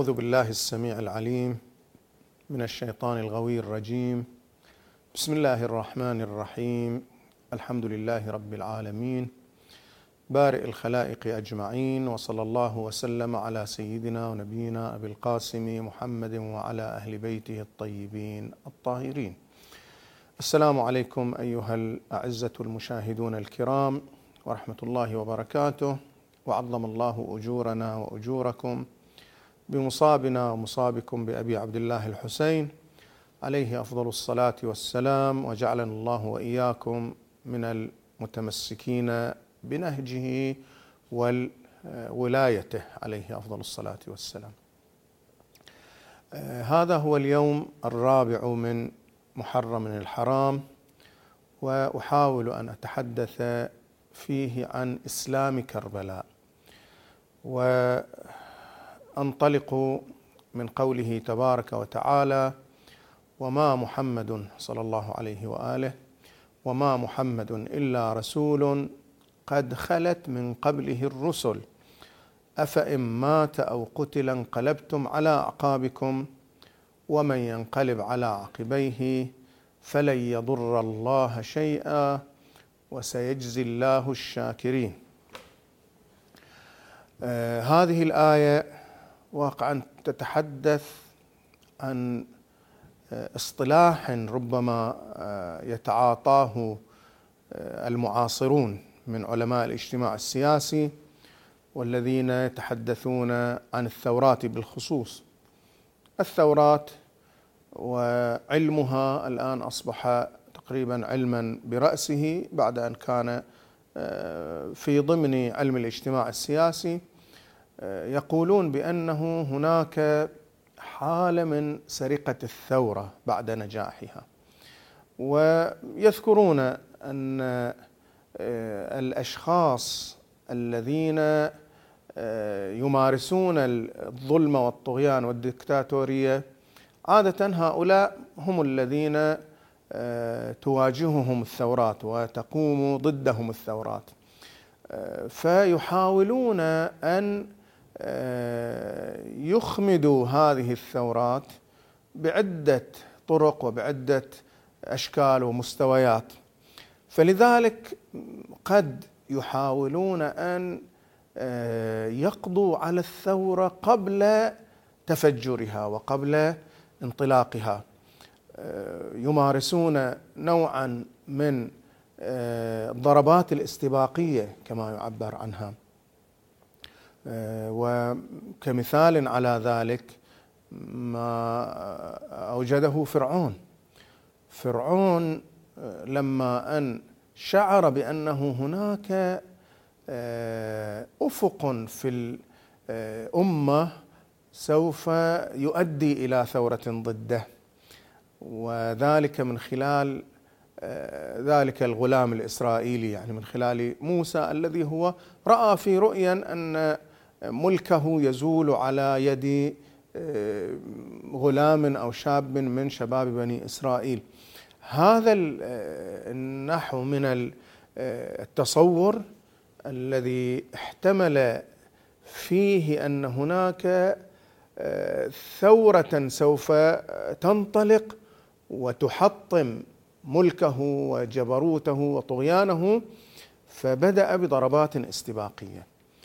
أعوذ بالله السميع العليم من الشيطان الغوي الرجيم. بسم الله الرحمن الرحيم. الحمد لله رب العالمين بارئ الخلائق أجمعين، وصلى الله وسلم على سيدنا ونبينا أبي القاسم محمد وعلى أهل بيته الطيبين الطاهرين. السلام عليكم أيها الأعزة المشاهدون الكرام ورحمة الله وبركاته، وعظم الله أجورنا وأجوركم بمصابنا ومصابكم بأبي عبد الله الحسين عليه أفضل الصلاة والسلام، وجعلنا الله وإياكم من المتمسكين بنهجه وولايته عليه أفضل الصلاة والسلام. هذا هو اليوم الرابع من محرم الحرام، وأحاول أن أتحدث فيه عن إسلام كربلاء، وأنطلق من قوله تبارك وتعالى: وما محمد صلى الله عليه وآله وما محمد إلا رسول قد خلت من قبله الرسل أفإن مات أو قتل انقلبتم على أعقابكم ومن ينقلب على عقبيه فلن يضر الله شيئا وسيجزي الله الشاكرين. هذه الآية واقعا تتحدث عن اصطلاح ربما يتعاطاه المعاصرون من علماء الاجتماع السياسي، والذين يتحدثون عن الثورات بالخصوص. الثورات وعلمها الآن أصبح تقريبا علما برأسه، بعد أن كان في ضمن علم الاجتماع السياسي. يقولون بأنه هناك حالة من سرقة الثورة بعد نجاحها، ويذكرون أن الأشخاص الذين يمارسون الظلم والطغيان والدكتاتورية عادة هؤلاء هم الذين تواجههم الثورات وتقوم ضدهم الثورات، فيحاولون أن يخمدوا هذه الثورات بعدة طرق وبعدة أشكال ومستويات. فلذلك قد يحاولون أن يقضوا على الثورة قبل تفجرها وقبل انطلاقها. يمارسون نوعا من الضربات الاستباقية كما يعبر عنها، وكمثال على ذلك ما أوجده فرعون لما أن شعر بأنه هناك أفق في الأمة سوف يؤدي إلى ثورة ضده، وذلك من خلال ذلك الغلام الإسرائيلي، يعني من خلال موسى الذي هو رأى في رؤيا أن ملكه يزول على يد غلام أو شاب من شباب بني إسرائيل. هذا النحو من التصور الذي احتمل فيه أن هناك ثورة سوف تنطلق وتحطم ملكه وجبروته وطغيانه، فبدأ بضربات استباقية،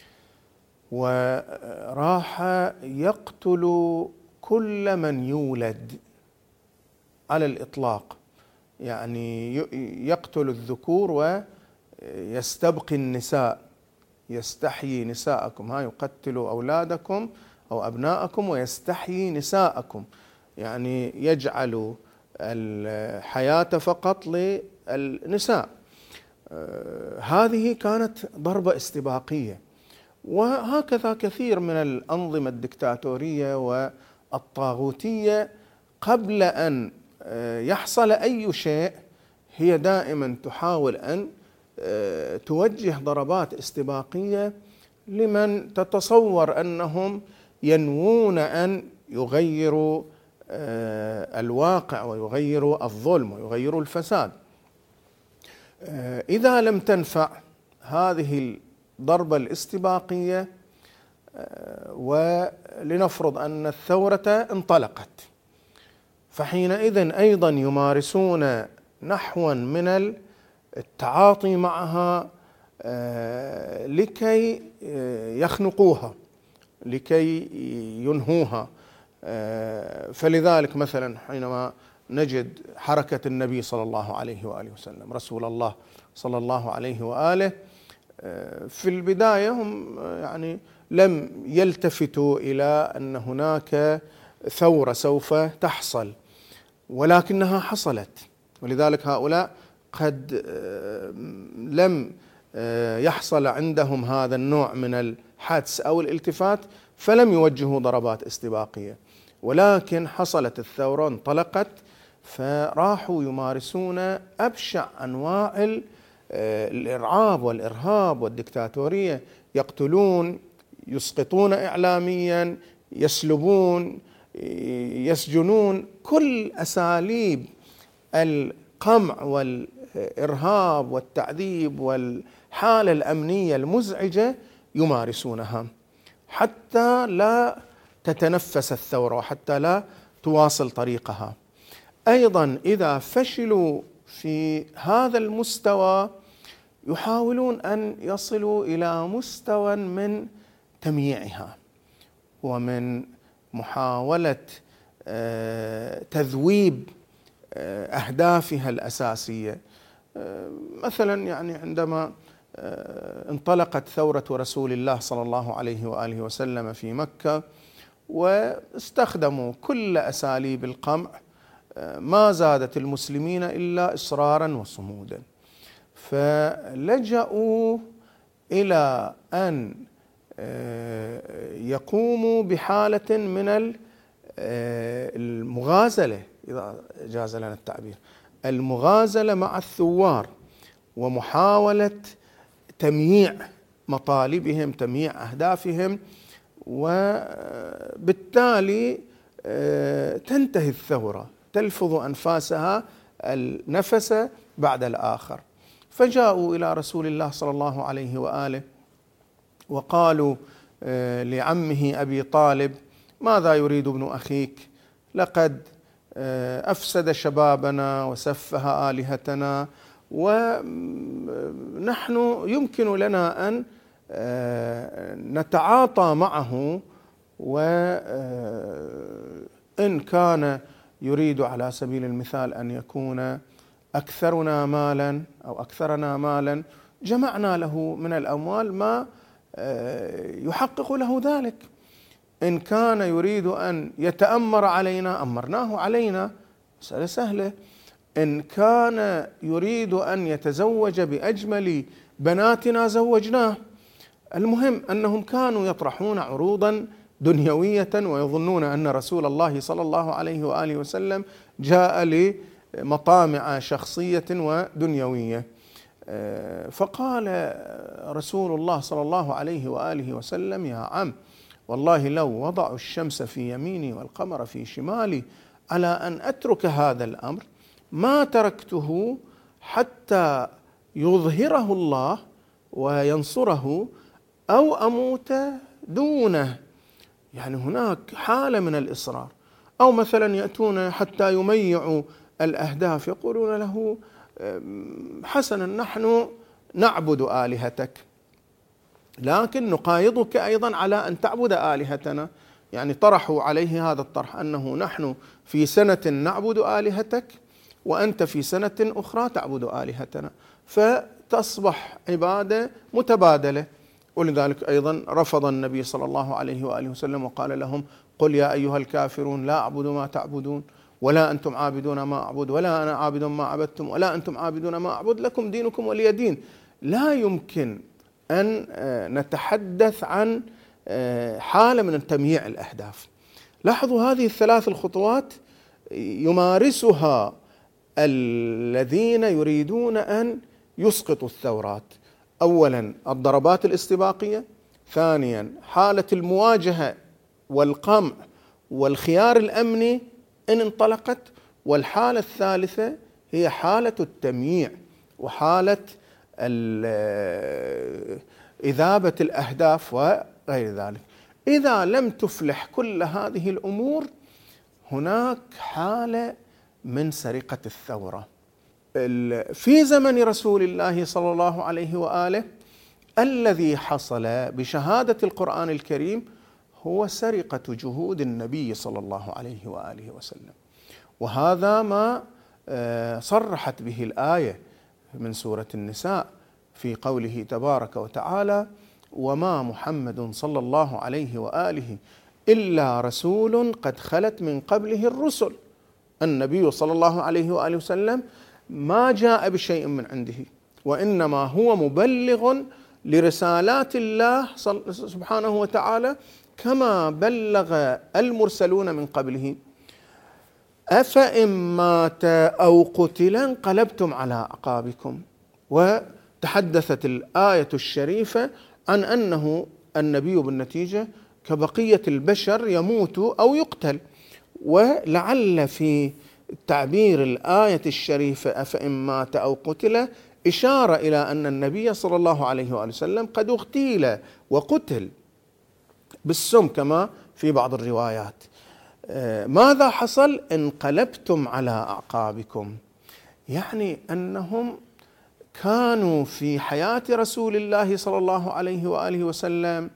وراح يقتل كل من يولد على الإطلاق، يعني يقتل الذكور ويستبقي النساء، يستحيي نساءكم، يقتل أولادكم أو أبناءكم ويستحيي نساءكم، يعني يجعل الحياة فقط للنساء. هذه كانت ضربة استباقية، وهكذا كثير من الأنظمة الدكتاتورية والطاغوتية قبل أن يحصل أي شيء هي دائما تحاول أن توجه ضربات استباقية لمن تتصور أنهم ينوون أن يغيروا الواقع ويغيروا الظلم ويغيروا الفساد. إذا لم تنفع هذه الضربة الاستباقية ولنفرض أن الثورة انطلقت، فحينئذ أيضا يمارسون نحوا من التعاطي معها لكي يخنقوها، لكي ينهوها. فلذلك مثلا حينما نجد حركة النبي صلى الله عليه وآله وسلم، رسول الله صلى الله عليه وآله، في البداية هم يعني لم يلتفتوا إلى أن هناك ثورة سوف تحصل، ولكنها حصلت. ولذلك هؤلاء قد لم يحصل عندهم هذا النوع من الحدس أو الالتفات، فلم يوجهوا ضربات استباقية، ولكن حصلت الثورة، انطلقت، فراحوا يمارسون أبشع أنواع الإرعاب والإرهاب والدكتاتورية، يقتلون، يسقطون إعلاميا، يسلبون، يسجنون، كل أساليب القمع والإرهاب والتعذيب والحالة الأمنية المزعجة يمارسونها حتى لا تتنفس الثورة وحتى لا تواصل طريقها. أيضا إذا فشلوا في هذا المستوى يحاولون أن يصلوا إلى مستوى من تمييعها ومن محاولة تذويب أهدافها الأساسية. مثلا يعني عندما انطلقت ثورة رسول الله صلى الله عليه وآله وسلم في مكة واستخدموا كل أساليب القمع، ما زادت المسلمين إلا إصرارا وصمودا، فلجأوا إلى أن يقوموا بحالة من المغازلة، إذا جاز لنا التعبير، المغازلة مع الثوار، ومحاولة تمييع مطالبهم، تمييع أهدافهم، وبالتالي تنتهي الثورة، تلفظ أنفاسها النفس بعد الآخر. فجاءوا إلى رسول الله صلى الله عليه وآله وقالوا لعمه أبي طالب: ماذا يريد ابن أخيك؟ لقد أفسد شبابنا وسفه آلهتنا، ونحن يمكن لنا أن نتعاطى معه، وإن كان يريد على سبيل المثال أن يكون أكثرنا مالا أو أكثرنا مالا جمعنا له من الأموال ما يحقق له ذلك. إن كان يريد أن يتأمر علينا أمرناه علينا، مسألة سهلة. إن كان يريد أن يتزوج بأجمل بناتنا زوجناه. المهم أنهم كانوا يطرحون عروضا دنيوية ويظنون أن رسول الله صلى الله عليه وآله وسلم جاء لمطامع شخصية ودنيوية. فقال رسول الله صلى الله عليه وآله وسلم: يا عم، والله لو وضعوا الشمس في يميني والقمر في شمالي على أن أترك هذا الأمر ما تركته حتى يظهره الله وينصره أو أموت دونه. يعني هناك حالة من الإصرار. أو مثلا يأتون حتى يميعوا الأهداف، يقولون له: حسنا، نحن نعبد آلهتك، لكن نقايضك أيضا على أن تعبد آلهتنا. يعني طرحوا عليه هذا الطرح، أنه نحن في سنة نعبد آلهتك وأنت في سنة أخرى تعبد آلهتنا، فتصبح عبادة متبادلة. ولذلك أيضا رفض النبي صلى الله عليه وآله وسلم وقال لهم: قل يا أيها الكافرون لا أعبد ما تعبدون ولا أنتم عابدون ما أعبد ولا أنا عابد ما عبدتم ولا أنتم عابدون ما أعبد لكم دينكم ولي دين. لا يمكن أن نتحدث عن حالة من تمييع الأهداف. لاحظوا هذه الثلاث الخطوات يمارسها الذين يريدون أن يسقطوا الثورات: أولا الضربات الاستباقية، ثانيا حالة المواجهة والقمع والخيار الأمني إن انطلقت، والحالة الثالثة هي حالة التمييع وحالة إذابة الأهداف وغير ذلك. إذا لم تفلح كل هذه الأمور هناك حالة من سرقة الثورة. في زمن رسول الله صلى الله عليه وآله الذي حصل بشهادة القرآن الكريم هو سرقة جهود النبي صلى الله عليه وآله وسلم، وهذا ما صرحت به الآية من سورة النساء في قوله تبارك وتعالى: وما محمد صلى الله عليه وآله إلا رسول قد خلت من قبله الرسل. النبي صلى الله عليه وآله وسلم ما جاء بشيء من عنده، وإنما هو مبلغ لرسالات الله سبحانه وتعالى كما بلغ المرسلون من قبله. أفإن مات أو قتل انقلبتم على أعقابكم. وتحدثت الآية الشريفة عن أنه النبي بالنتيجة كبقية البشر يموت أو يقتل. ولعل في تعبير الآية الشريفة أفإن مات أو قتل إشارة إلى أن النبي صلى الله عليه وآله وسلم قد اغتيل وقتل بالسم كما في بعض الروايات. ماذا حصل؟ انقلبتم على أعقابكم، يعني أنهم كانوا في حياة رسول الله صلى الله عليه وآله وسلم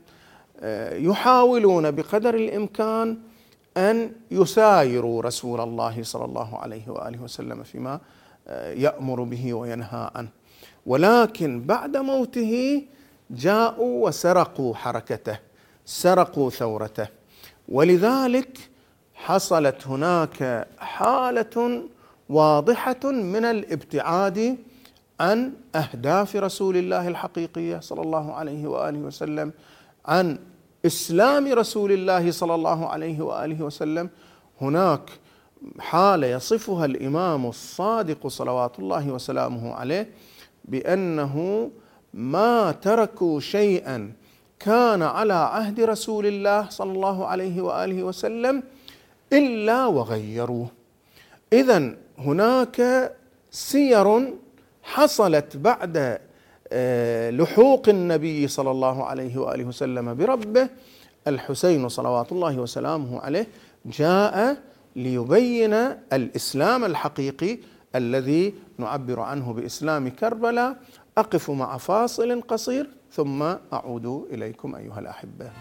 يحاولون بقدر الإمكان أن يسايروا رسول الله صلى الله عليه وآله وسلم فيما يأمر به وينهى عنه، ولكن بعد موته جاءوا وسرقوا حركته، سرقوا ثورته. ولذلك حصلت هناك حالة واضحة من الابتعاد عن أهداف رسول الله الحقيقية صلى الله عليه وآله وسلم، عن إسلام رسول الله صلى الله عليه وآله وسلم. هناك حالة يصفها الإمام الصادق صلوات الله وسلامه عليه بأنه ما تركوا شيئا كان على عهد رسول الله صلى الله عليه وآله وسلم إلا وغيروه. إذن هناك سير حصلت بعد لحوق النبي صلى الله عليه وآله وسلم بربه. الحسين صلوات الله وسلامه عليه جاء ليبين الإسلام الحقيقي الذي نعبر عنه بإسلام كربلاء. أقف مع فاصل قصير ثم أعود إليكم أيها الأحبة.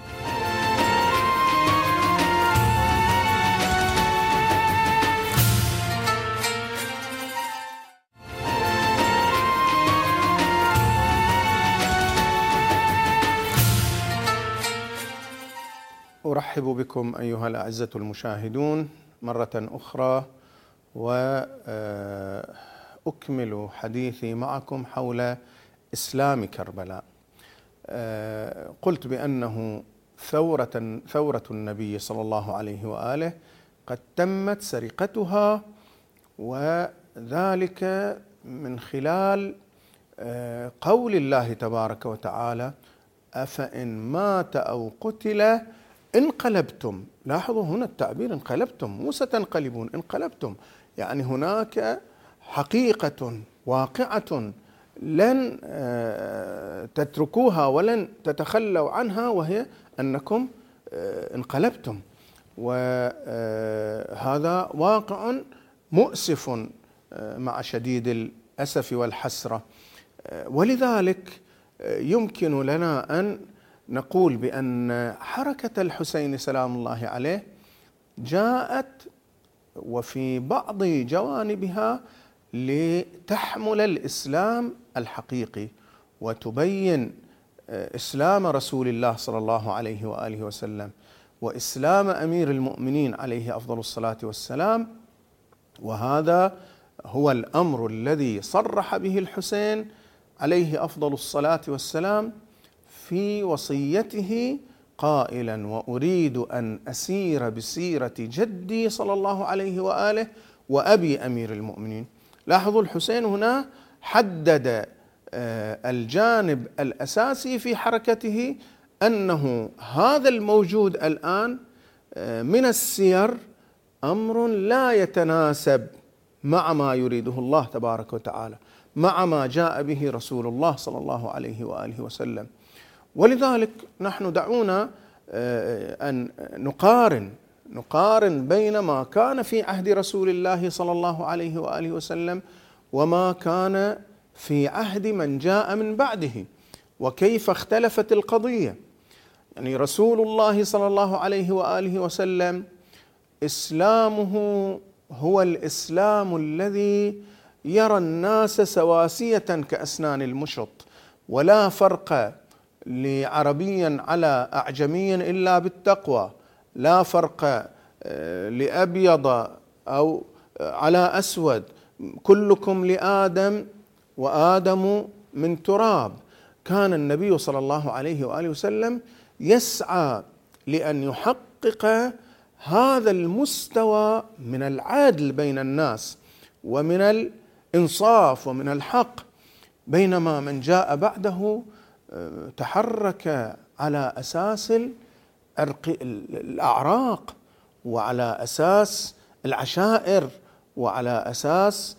أرحب بكم أيها الأعزة المشاهدون مرة أخرى، وأكمل حديثي معكم حول إسلام كربلاء. قلت بأنه ثورة النبي صلى الله عليه وآله قد تمت سرقتها، وذلك من خلال قول الله تبارك وتعالى: أفإن مات أو قتل انقلبتم. لاحظوا هنا التعبير انقلبتم، مو ستنقلبون، انقلبتم، يعني هناك حقيقة واقعة لن تتركوها ولن تتخلوا عنها، وهي أنكم انقلبتم. وهذا واقع مؤسف مع شديد الأسف والحسرة. ولذلك يمكن لنا أن نقول بأن حركة الحسين سلام الله عليه جاءت وفي بعض جوانبها لتحمل الإسلام الحقيقي وتبين إسلام رسول الله صلى الله عليه وآله وسلم وإسلام أمير المؤمنين عليه أفضل الصلاة والسلام. وهذا هو الأمر الذي صرح به الحسين عليه أفضل الصلاة والسلام في وصيته قائلا: وأريد أن أسير بسيرة جدي صلى الله عليه وآله وأبي أمير المؤمنين. لاحظوا الحسين هنا حدد الجانب الأساسي في حركته، أنه هذا الموجود الآن من السير أمر لا يتناسب مع ما يريده الله تبارك وتعالى، مع ما جاء به رسول الله صلى الله عليه وآله وسلم. ولذلك نحن دعونا أن نقارن بين ما كان في عهد رسول الله صلى الله عليه وآله وسلم وما كان في عهد من جاء من بعده، وكيف اختلفت القضية. يعني رسول الله صلى الله عليه وآله وسلم إسلامه هو الإسلام الذي يرى الناس سواسية كأسنان المشط، ولا فرق لعربي على أعجمي إلا بالتقوى، لا فرق لأبيض أو على أسود، كلكم لآدم وآدم من تراب. كان النبي صلى الله عليه وآله وسلم يسعى لأن يحقق هذا المستوى من العدل بين الناس ومن الإنصاف ومن الحق، بينما من جاء بعده تحرك على أساس الأعراق وعلى أساس العشائر وعلى أساس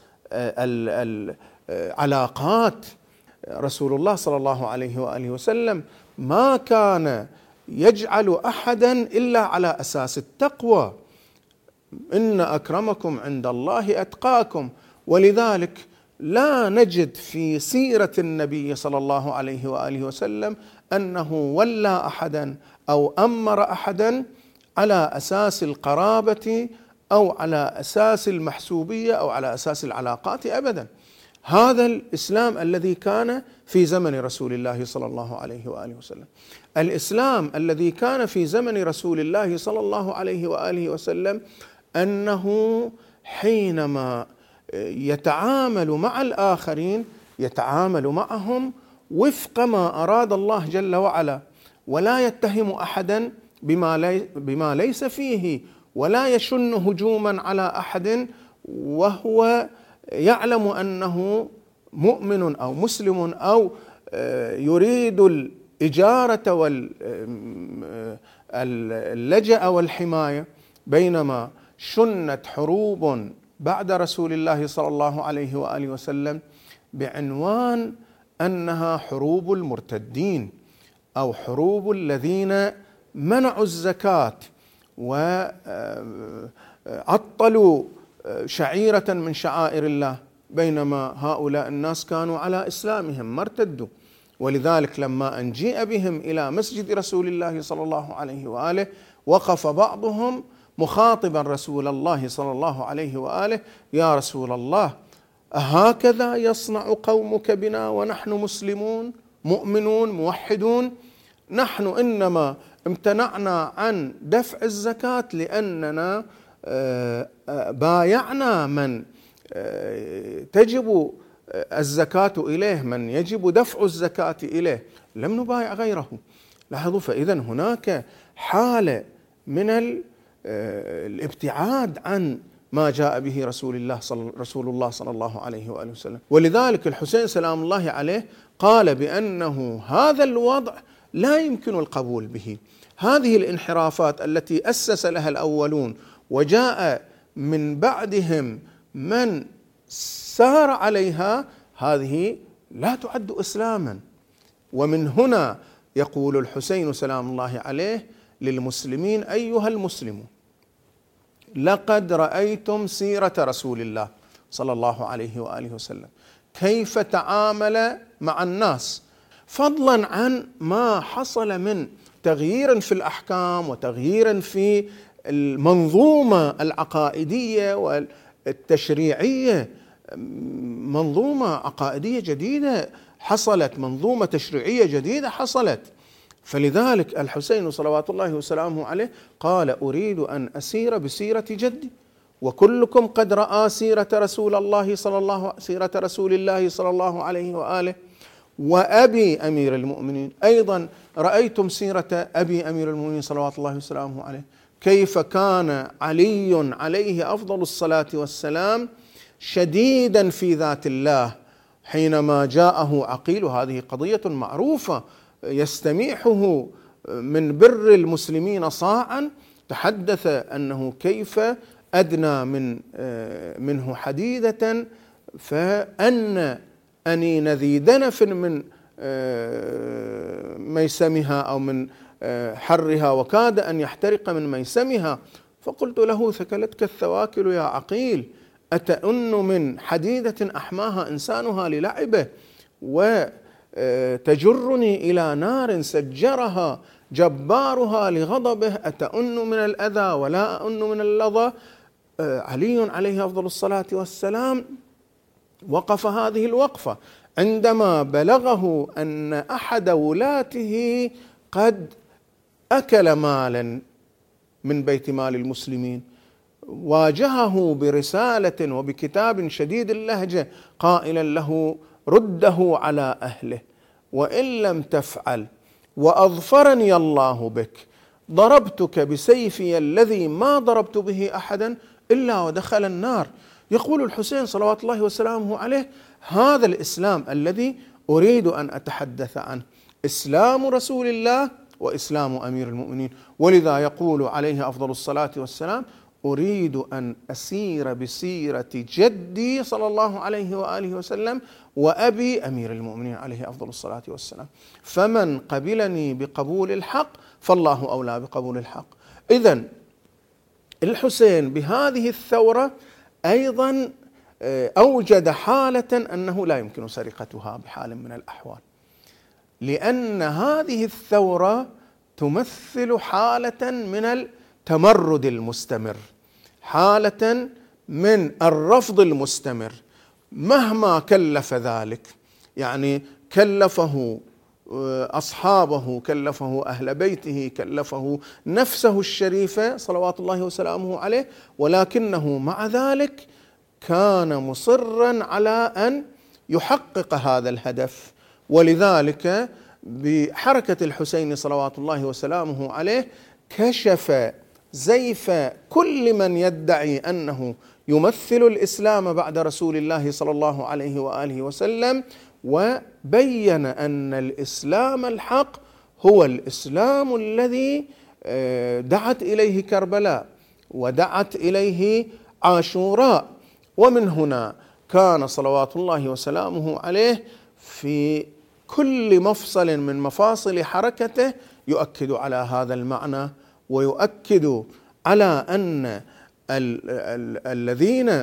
العلاقات. رسول الله صلى الله عليه وآله وسلم ما كان يجعل أحدا إلا على أساس التقوى، إن أكرمكم عند الله أتقاكم. ولذلك لا نجد في سيرة النبي صلى الله عليه وآله وسلم أنه ولى أحدا أو أمر أحدا على أساس القرابة أو على أساس المحسوبية أو على أساس العلاقات أبدا. هذا الإسلام الذي كان في زمن رسول الله صلى الله عليه وآله وسلم. الإسلام الذي كان في زمن رسول الله صلى الله عليه وآله وسلم أنه حينما يتعامل مع الآخرين يتعامل معهم وفق ما أراد الله جل وعلا، ولا يتهم أحدا بما ليس فيه، ولا يشن هجوما على أحد وهو يعلم أنه مؤمن أو مسلم أو يريد الإجارة واللجأ والحماية. بينما شنت حروب بعد رسول الله صلى الله عليه وآله وسلم بعنوان أنها حروب المرتدين أو حروب الذين منعوا الزكاة وعطلوا شعيرة من شعائر الله، بينما هؤلاء الناس كانوا على إسلامهم ما ارتدوا. ولذلك لما أن جيء بهم إلى مسجد رسول الله صلى الله عليه وآله وقف بعضهم مخاطبا رسول الله صلى الله عليه وآله: يا رسول الله، أهكذا يصنع قومك بنا ونحن مسلمون مؤمنون موحدون؟ نحن إنما امتنعنا عن دفع الزكاة لأننا بايعنا من تجب الزكاة إليه، من يجب دفع الزكاة إليه، لم نبايع غيره. لاحظوا، فإذا هناك حالة من الابتعاد عن ما جاء به رسول الله صلى الله عليه وآله وسلم. ولذلك الحسين سلام الله عليه قال بأنه هذا الوضع لا يمكن القبول به. هذه الانحرافات التي أسس لها الأولون وجاء من بعدهم من سار عليها، هذه لا تعد إسلاما. ومن هنا يقول الحسين سلام الله عليه للمسلمين: أيها المسلمون، لقد رأيتم سيرة رسول الله صلى الله عليه وآله وسلم كيف تعامل مع الناس، فضلا عن ما حصل من تغيير في الأحكام وتغيير في المنظومة العقائدية والتشريعية. منظومة عقائدية جديدة حصلت، منظومة تشريعية جديدة حصلت. فلذلك الحسين صلوات الله وسلامه عليه قال: أريد أن أسير بسيرة جدي، وكلكم قد رأى سيرة رسول الله صلى الله عليه وآله، وأبي أمير المؤمنين أيضا رأيتم سيرة أبي أمير المؤمنين صلوات الله وسلامه عليه، كيف كان علي عليه أفضل الصلاة والسلام شديدا في ذات الله حينما جاءه عقيل، هذه قضية معروفة، يستميحه من بر المسلمين صاعا، تحدث أنه كيف أدنى منه حديدة فأن أنين ذي دنف من ميسمها أو من حرها وكاد أن يحترق من ميسمها. فقلت له: ثكلتك الثواكل يا عقيل، أتأن من حديدة أحماها إنسانها للعبه وتجرني إلى نار سجرها جبارها لغضبه، أتأن من الأذى ولا أؤن من اللظى. علي عليه أفضل الصلاة والسلام وقف هذه الوقفة عندما بلغه أن أحد ولاته قد أكل مالا من بيت مال المسلمين، واجهه برسالة وبكتاب شديد اللهجة قائلا له: رده على أهله، وإن لم تفعل وأظفرني الله بك ضربتك بسيفي الذي ما ضربت به أحدا إلا ودخل النار. يقول الحسين صلوات الله وسلامه عليه: هذا الإسلام الذي أريد أن أتحدث عنه، إسلام رسول الله وإسلام أمير المؤمنين. ولذا يقول عليه أفضل الصلاة والسلام: أريد أن أسير بسيرة جدي صلى الله عليه وآله وسلم وأبي أمير المؤمنين عليه أفضل الصلاة والسلام، فمن قبلني بقبول الحق فالله أولى بقبول الحق. إذن الحسين بهذه الثورة أيضا أوجد حالة أنه لا يمكن سرقتها بحال من الأحوال، لأن هذه الثورة تمثل حالة من التمرد المستمر، حالة من الرفض المستمر مهما كلف ذلك. يعني كلفه أصحابه، كلفه أهل بيته، كلفه نفسه الشريفة صلوات الله وسلامه عليه، ولكنه مع ذلك كان مصرا على أن يحقق هذا الهدف. ولذلك بحركة الحسين صلوات الله وسلامه عليه كشف زيف كل من يدعي أنه يمثل الإسلام بعد رسول الله صلى الله عليه وآله وسلم، وبين أن الإسلام الحق هو الإسلام الذي دعت إليه كربلاء ودعت إليه عاشوراء. ومن هنا كان صلوات الله وسلامه عليه في كل مفصل من مفاصل حركته يؤكد على هذا المعنى، ويؤكد على أن الذين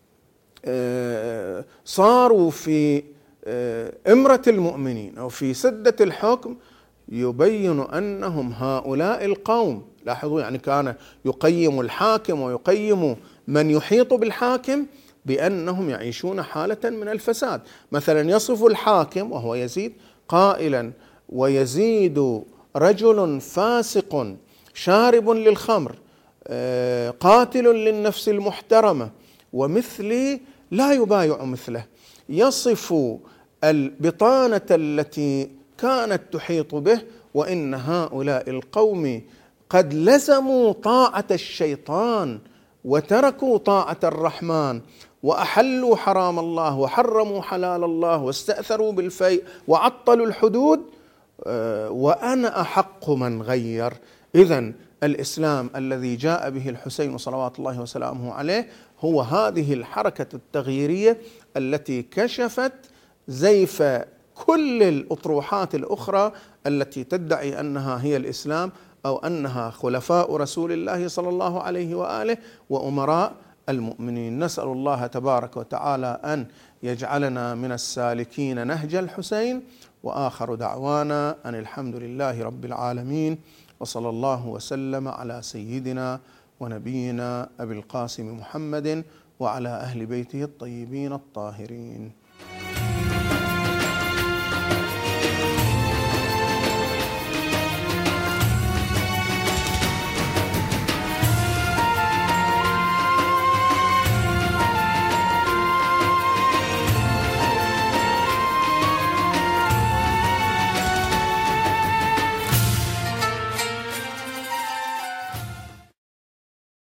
صاروا في إمرة المؤمنين أو في سدة الحكم يبين أنهم هؤلاء القوم. لاحظوا، يعني كان يقيم الحاكم ويقيم من يحيط بالحاكم بأنهم يعيشون حالة من الفساد. مثلا يصف الحاكم وهو يزيد قائلا: ويزيد رجل فاسق شارب للخمر قاتل للنفس المحترمة ومثلي لا يبايع مثله. يصف البطانة التي كانت تحيط به، وإن هؤلاء القوم قد لزموا طاعة الشيطان وتركوا طاعة الرحمن، وأحلوا حرام الله وحرموا حلال الله واستأثروا بالفيء وعطلوا الحدود، وأنا أحق من غير. إذن الإسلام الذي جاء به الحسين صلوات الله وسلامه عليه هو هذه الحركة التغييرية التي كشفت زيف كل الأطروحات الأخرى التي تدعي أنها هي الإسلام أو أنها خلفاء رسول الله صلى الله عليه وآله وأمراء المؤمنين. نسأل الله تبارك وتعالى أن يجعلنا من السالكين نهج الحسين، وآخر دعوانا أن الحمد لله رب العالمين، وصلى الله وسلم على سيدنا ونبينا أبي القاسم محمد وعلى أهل بيته الطيبين الطاهرين.